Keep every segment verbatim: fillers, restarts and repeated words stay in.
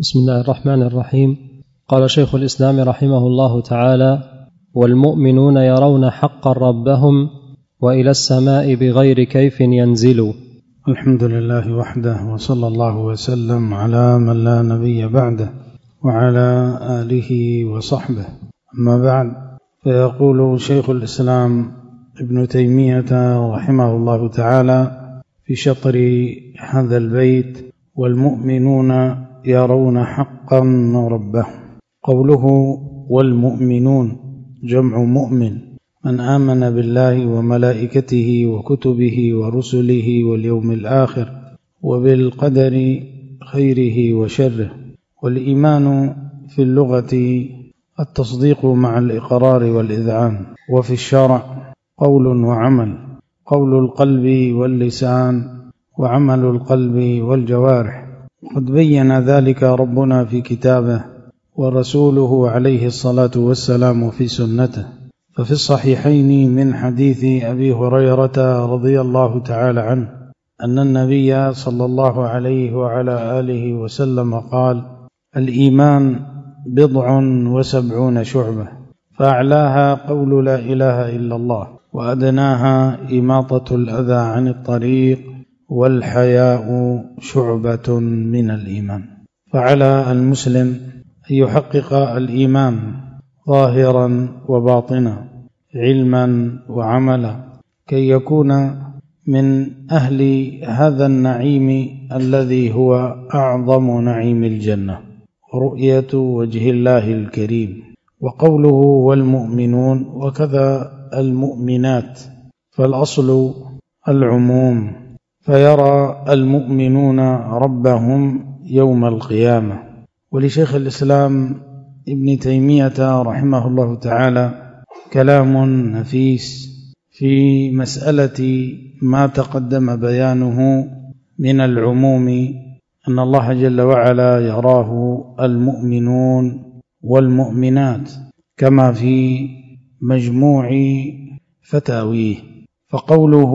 بسم الله الرحمن الرحيم. قال شيخ الإسلام رحمه الله تعالى: والمؤمنون يرون حقا ربهم وإلى السماء بغير كيف ينزلوا. الحمد لله وحده، وصلى الله وسلم على من لا نبي بعده وعلى آله وصحبه. أما بعد، فيقول شيخ الإسلام ابن تيمية رحمه الله تعالى في شطر هذا البيت: والمؤمنون يرون حقا ربهم. قوله والمؤمنون جمع مؤمن، من آمن بالله وملائكته وكتبه ورسله واليوم الآخر وبالقدر خيره وشره. والإيمان في اللغة التصديق مع الإقرار والإذعان، وفي الشرع قول وعمل، قول القلب واللسان وعمل القلب والجوارح. قد بين ذلك ربنا في كتابه ورسوله عليه الصلاة والسلام في سنته. ففي الصحيحين من حديث أبي هريرة رضي الله تعالى عنه أن النبي صلى الله عليه وعلى آله وسلم قال: الإيمان بضع وسبعون شعبة، فأعلاها قول لا إله إلا الله، وأدناها إماطة الأذى عن الطريق، والحياء شعبة من الإيمان. فعلى المسلم أن يحقق الإيمان ظاهرا وباطنا، علما وعملا، كي يكون من أهل هذا النعيم الذي هو أعظم نعيم الجنة، رؤية وجه الله الكريم. وقوله والمؤمنون وكذا المؤمنات، فالأصل العموم، فيرى المؤمنون ربهم يوم القيامة. ولشيخ الإسلام ابن تيمية رحمه الله تعالى كلام نفيس في مسألة ما تقدم بيانه من العموم، أن الله جل وعلا يراه المؤمنون والمؤمنات كما في مجموع فتاويه. فقوله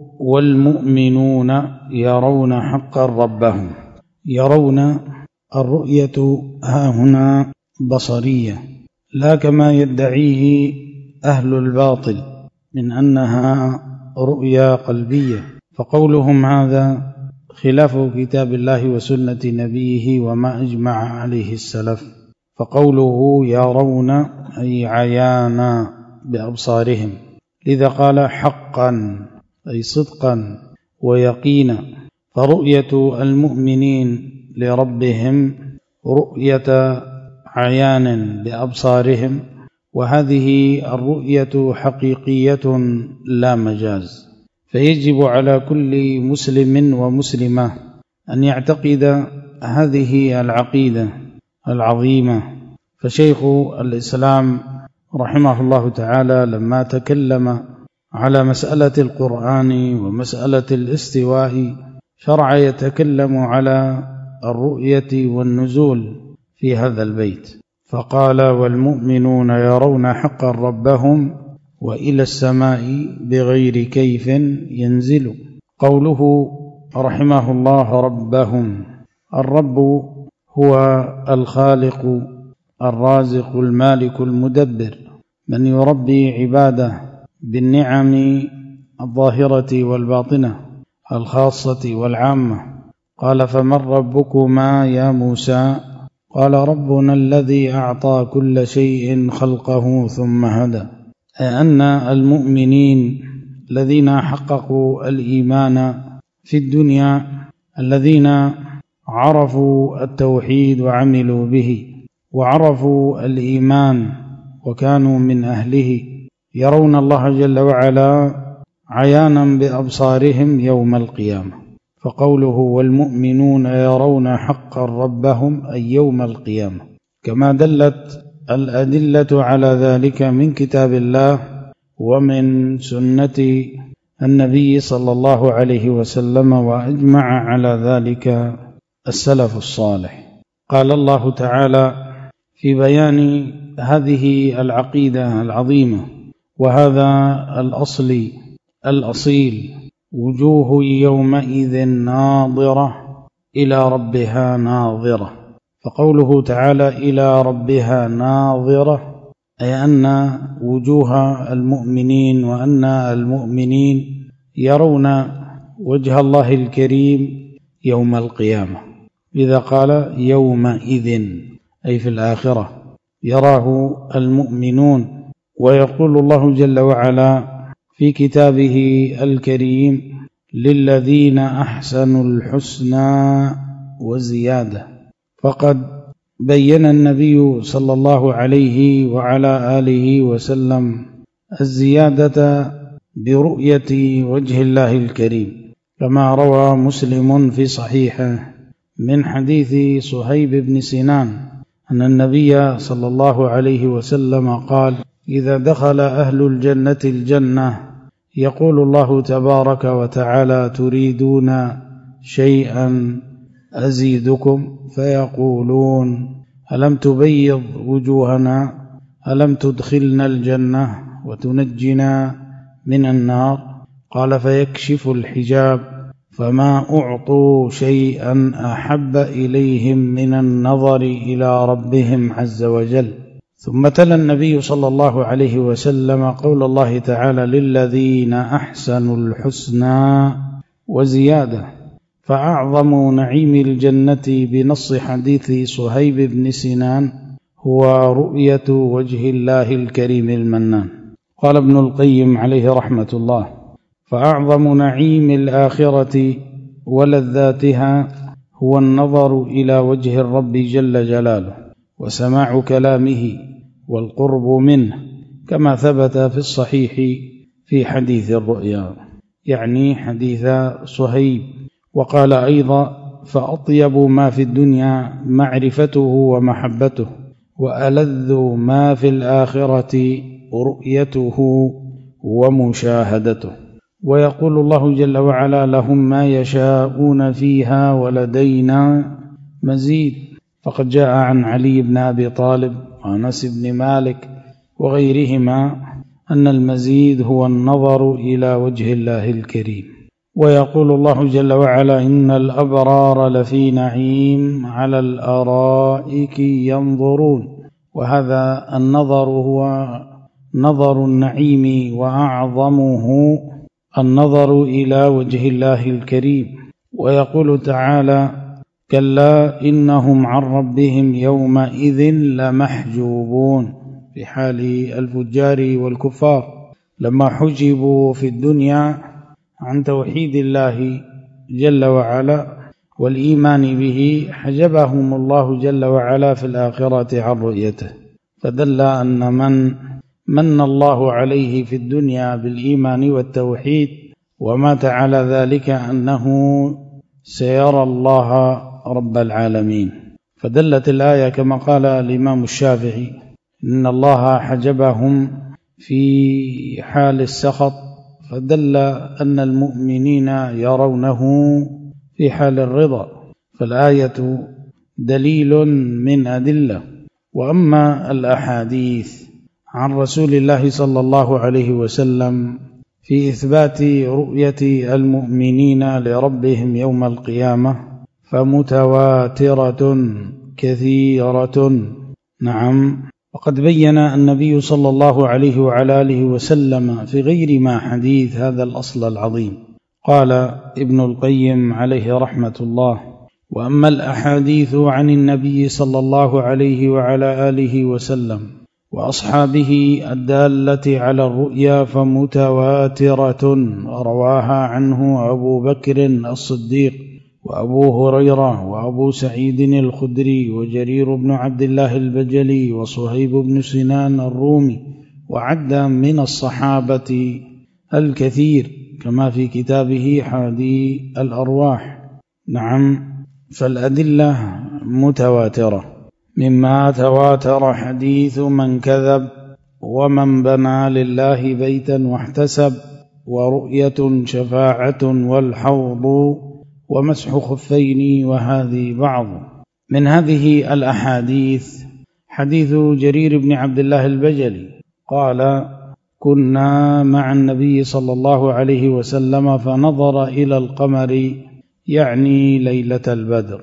والمؤمنون يرون حقا ربهم، يرون الرؤية ها هنا بصرية، لا كما يدعيه أهل الباطل من أنها رؤيا قلبية. فقولهم هذا خلاف كتاب الله وسنة نبيه وما أجمع عليه السلف. فقوله يرون أي عيانا بأبصارهم، لذا قال حقا أي صدقا ويقينا. فرؤية المؤمنين لربهم رؤية عيان بأبصارهم، وهذه الرؤية حقيقية لا مجاز. فيجب على كل مسلم ومسلمة أن يعتقد هذه العقيدة العظيمة. فشيخ الإسلام رحمه الله تعالى لما تكلم على مسألة القرآن ومسألة الاستواء، شرع يتكلم على الرؤية والنزول في هذا البيت، فقال والمؤمنون يرون حقا ربهم وإلى السماء بغير كيف ينزل. قوله رحمه الله ربهم، الرب هو الخالق الرازق المالك المدبر، من يربي عباده بالنعم الظاهرة والباطنة، الخاصة والعامة. قال فمن ربكما يا موسى؟ قال ربنا الذي أعطى كل شيء خلقه ثم هدى. أي أن المؤمنين الذين حققوا الإيمان في الدنيا، الذين عرفوا التوحيد وعملوا به وعرفوا الإيمان وكانوا من أهله، يرون الله جل وعلا عيانا بأبصارهم يوم القيامة. فقوله والمؤمنون يرون حقا ربهم أي يوم القيامة، كما دلت الأدلة على ذلك من كتاب الله ومن سنة النبي صلى الله عليه وسلم، وأجمع على ذلك السلف الصالح. قال الله تعالى في بيان هذه العقيدة العظيمة وهذا الأصل الأصيل: وجوه يومئذ ناظرة إلى ربها ناظرة. فقوله تعالى إلى ربها ناظرة أي أن وجوه المؤمنين وأن المؤمنين يرون وجه الله الكريم يوم القيامة، إذا قال يومئذ أي في الآخرة يراه المؤمنون. ويقول الله جل وعلا في كتابه الكريم للذين أحسنوا الحسنى وزيادة، فقد بين النبي صلى الله عليه وعلى آله وسلم الزيادة برؤية وجه الله الكريم، كما روى مسلم في صحيحه من حديث صهيب بن سنان أن النبي صلى الله عليه وسلم قال إذا دخل أهل الجنة الجنة يقول الله تبارك وتعالى تريدون شيئا أزيدكم، فيقولون ألم تبيض وجوهنا، ألم تدخلنا الجنة وتنجنا من النار؟ قال فيكشف الحجاب فما أعطوا شيئا أحب إليهم من النظر إلى ربهم عز وجل. ثم تلا النبي صلى الله عليه وسلم قول الله تعالى للذين أحسنوا الحسنى وزيادة، فأعظم نعيم الجنة بنص حديث صهيب بن سنان هو رؤية وجه الله الكريم المنان. قال ابن القيم عليه رحمة الله فأعظم نعيم الآخرة ولذاتها هو النظر إلى وجه الرب جل جلاله وسماع كلامه والقرب منه، كما ثبت في الصحيح في حديث الرؤيا، يعني حديث صهيب. وقال أيضا فأطيب ما في الدنيا معرفته ومحبته، وألذ ما في الآخرة رؤيته ومشاهدته. ويقول الله جل وعلا لهم ما يشاءون فيها ولدينا مزيد. فقد جاء عن علي بن أبي طالب وأنس بن مالك وغيرهما أن المزيد هو النظر إلى وجه الله الكريم. ويقول الله جل وعلا إن الأبرار لفي نعيم على الأرائك ينظرون، وهذا النظر هو نظر النعيم وأعظمه النظر إلى وجه الله الكريم. ويقول تعالى كلا إنهم عن ربهم يومئذ لمحجوبون، في حال الفجار والكفار لما حجبوا في الدنيا عن توحيد الله جل وعلا والإيمان به حجبهم الله جل وعلا في الآخرة عن رؤيته، فدل أن من من الله عليه في الدنيا بالإيمان والتوحيد ومات على ذلك أنه سيرى الله رب العالمين. فدلت الآية كما قال الإمام الشافعي إن الله حجبهم في حال السخط، فدل أن المؤمنين يرونه في حال الرضا، فالآية دليل من أدلة. وأما الأحاديث عن رسول الله صلى الله عليه وسلم في إثبات رؤية المؤمنين لربهم يوم القيامة فمتواترة كثيرة. نعم، وقد بين النبي صلى الله عليه وعلى آله وسلم في غير ما حديث هذا الأصل العظيم. قال ابن القيم عليه رحمة الله وأما الأحاديث عن النبي صلى الله عليه وعلى آله وسلم وأصحابه الدالة على الرؤيا فمتواترة رواها عنه أبو بكر الصديق وأبو هريرة وأبو سعيد الخدري وجرير بن عبد الله البجلي وصهيب بن سنان الرومي، وعد من الصحابة الكثير كما في كتابه حادي الأرواح. نعم، فالأدلة متواترة، مما تواتر حديث من كذب ومن بنى لله بيتا واحتسب، ورؤية شفاعة والحوض ومسح خفين، وهذه بعض من هذه الأحاديث. حديث جرير بن عبد الله البجلي قال كنا مع النبي صلى الله عليه وسلم فنظر إلى القمر يعني ليلة البدر،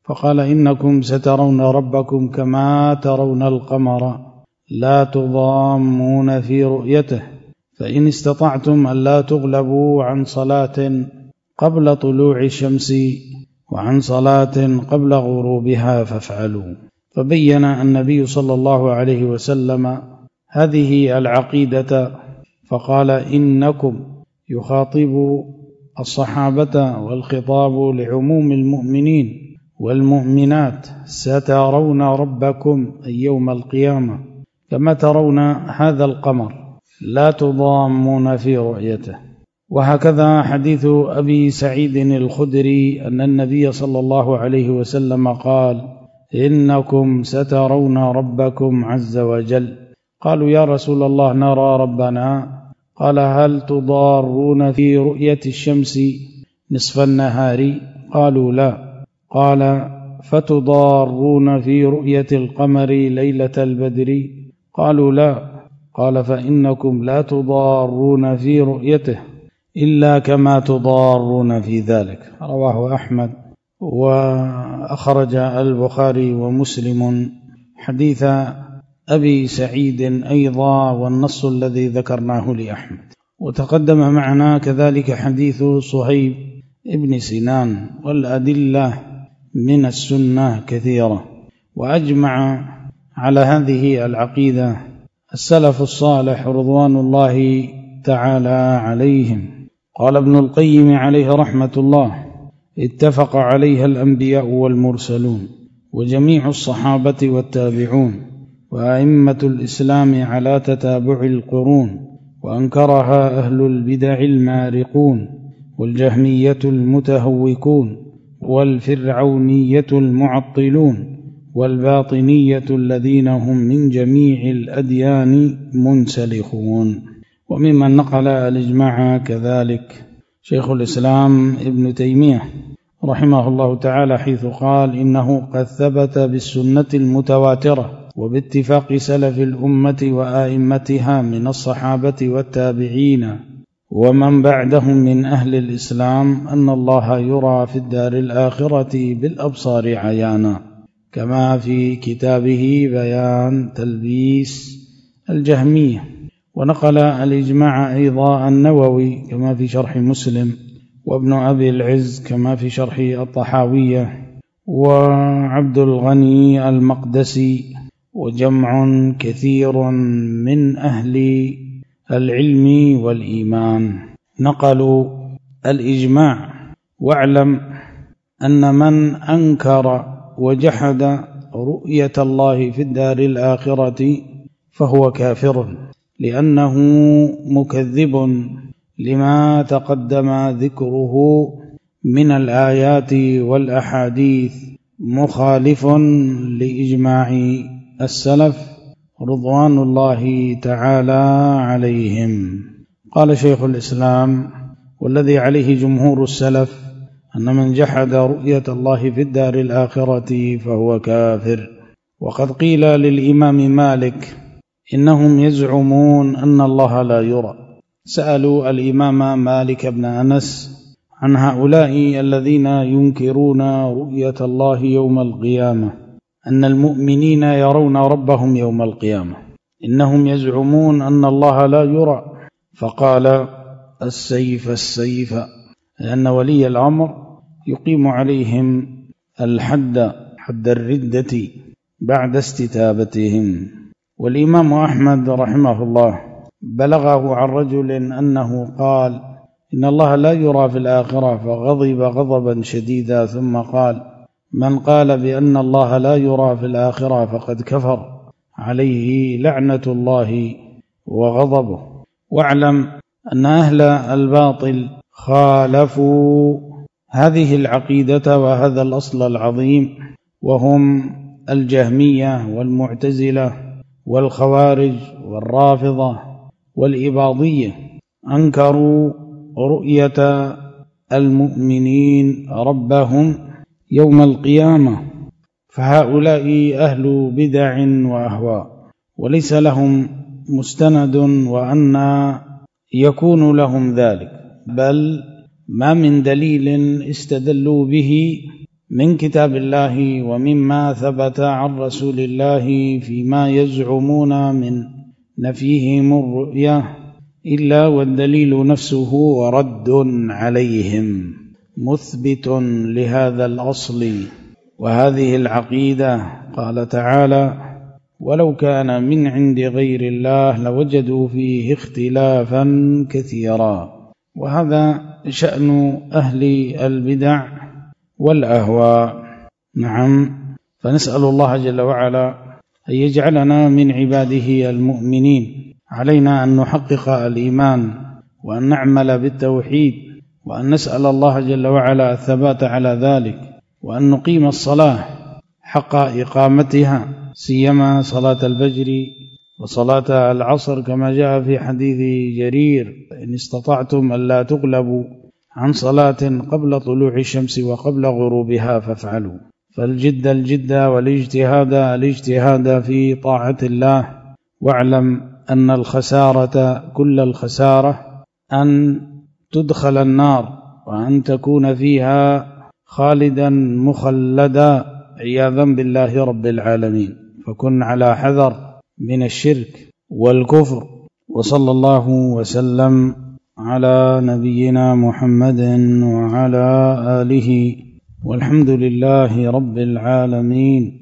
فقال إنكم سترون ربكم كما ترون القمر لا تضامون في رؤيته، فإن استطعتم ألا تغلبوا عن صلاة قبل طلوع الشمس وعن صلاة قبل غروبها فافعلوا. فبين النبي صلى الله عليه وسلم هذه العقيدة فقال إنكم يخاطب الصحابة والخطاب لعموم المؤمنين والمؤمنات سترون ربكم يوم القيامة كما ترون هذا القمر لا تضامون في رؤيته. وهكذا حديث أبي سعيد الخدري أن النبي صلى الله عليه وسلم قال إنكم سترون ربكم عز وجل. قالوا يا رسول الله نرى ربنا، قال هل تضارون في رؤية الشمس نصف النهار؟ قالوا لا. قال فتضارون في رؤية القمر ليلة البدر؟ قالوا لا. قال فإنكم لا تضارون في رؤيته إلا كما تضارون في ذلك. رواه أحمد وأخرج البخاري ومسلم حديث أبي سعيد أيضا، والنص الذي ذكرناه لأحمد. وتقدم معنا كذلك حديث صهيب ابن سنان، والأدلة من السنة كثيرة، وأجمع على هذه العقيدة السلف الصالح رضوان الله تعالى عليهم. قال ابن القيم عليه رحمة الله اتفق عليها الأنبياء والمرسلون وجميع الصحابة والتابعون وأئمة الإسلام على تتابع القرون، وأنكرها أهل البدع المارقون والجهمية المتهوكون والفرعونية المعطلون والباطنية الذين هم من جميع الأديان منسلخون. وممن نقل الإجماع كذلك شيخ الإسلام ابن تيمية رحمه الله تعالى، حيث قال إنه قد ثبت بالسنة المتواترة وباتفاق سلف الأمة وآئمتها من الصحابة والتابعين ومن بعدهم من أهل الإسلام أن الله يرى في الدار الآخرة بالأبصار عيانا، كما في كتابه بيان تلبيس الجهمية. ونقل الإجماع أيضا النووي كما في شرح مسلم، وابن أبي العز كما في شرح الطحاوية، وعبد الغني المقدسي، وجمع كثير من أهل العلم والإيمان نقلوا الإجماع. واعلم أن من أنكر وجحد رؤية الله في الدار الآخرة فهو كافر، لأنه مكذب لما تقدم ذكره من الآيات والأحاديث، مخالف لإجماع السلف رضوان الله تعالى عليهم. قال شيخ الإسلام والذي عليه جمهور السلف أن من جحد رؤية الله في الدار الآخرة فهو كافر. وقد قيل للإمام مالك إنهم يزعمون أن الله لا يرى. سألوا الإمام مالك بن أنس عن هؤلاء الذين ينكرون رؤية الله يوم القيامة، أن المؤمنين يرون ربهم يوم القيامة، إنهم يزعمون أن الله لا يرى. فقال السيف السيف، لأن ولي الأمر يقيم عليهم الحد، حد الردة بعد استتابتهم. والإمام أحمد رحمه الله بلغه عن رجل أنه قال إن الله لا يرى في الآخرة، فغضب غضبا شديدا ثم قال من قال بأن الله لا يرى في الآخرة فقد كفر، عليه لعنة الله وغضبه. واعلم أن أهل الباطل خالفوا هذه العقيدة وهذا الأصل العظيم، وهم الجهمية والمعتزلة والخوارج والرافضة والإباضية، أنكروا رؤية المؤمنين ربهم يوم القيامة. فهؤلاء أهل بدع وأهواء، وليس لهم مستند وأن يكون لهم ذلك، بل ما من دليل استدلوا به من كتاب الله ومما ثبت عن رسول الله فيما يزعمون من نفيهم الرؤيا، إلا والدليل نفسه ورد عليهم مثبت لهذا الأصل وهذه العقيدة. قال تعالى: ولو كان من عند غير الله لوجدوا فيه اختلافا كثيرا. وهذا شأن أهل البدع والأهواء. نعم، فنسأل الله جل وعلا أن يجعلنا من عباده المؤمنين. علينا أن نحقق الإيمان وأن نعمل بالتوحيد، وأن نسأل الله جل وعلا الثبات على ذلك، وأن نقيم الصلاة حق إقامتها، سيما صلاة الفجر وصلاة العصر، كما جاء في حديث جرير: إن استطعتم ألا تغلبوا عن صلاة قبل طلوع الشمس وقبل غروبها فافعلوا. فالجد الجد والاجتهاد الاجتهاد في طاعة الله. واعلم أن الخسارة كل الخسارة أن تدخل النار وأن تكون فيها خالدا مخلدا عياذا بالله رب العالمين. فكن على حذر من الشرك والكفر. وصلى الله وسلم على نبينا محمد وعلى آله، والحمد لله رب العالمين.